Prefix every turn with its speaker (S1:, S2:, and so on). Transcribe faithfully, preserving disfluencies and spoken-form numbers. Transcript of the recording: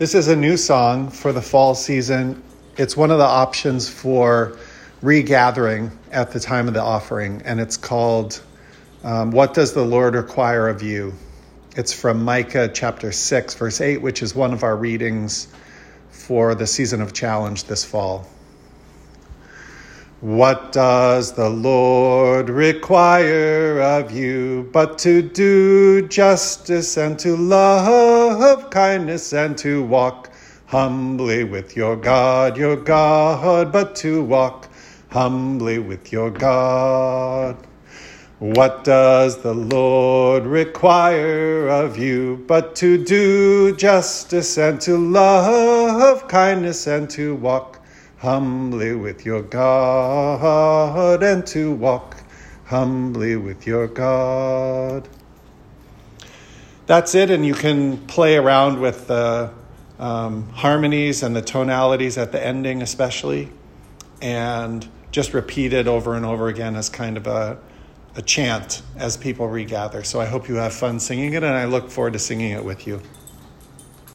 S1: This is a new song for the fall season. It's one of the options for regathering at the time of the offering, and it's called um, What Does the Lord Require of You? It's from Micah chapter six, verse eight, which is one of our readings for the season of challenge this fall. What does the Lord require of you but to do justice and to love kindness and to walk humbly with your God, your God, but to walk humbly with your God? What does the Lord require of you but to do justice and to love kindness and to walk humbly with your God, and to walk humbly with your God? That's it, and you can play around with the um, harmonies and the tonalities at the ending especially, and just repeat it over and over again as kind of a, a chant as people regather. So I hope you have fun singing it, and I look forward to singing it with you.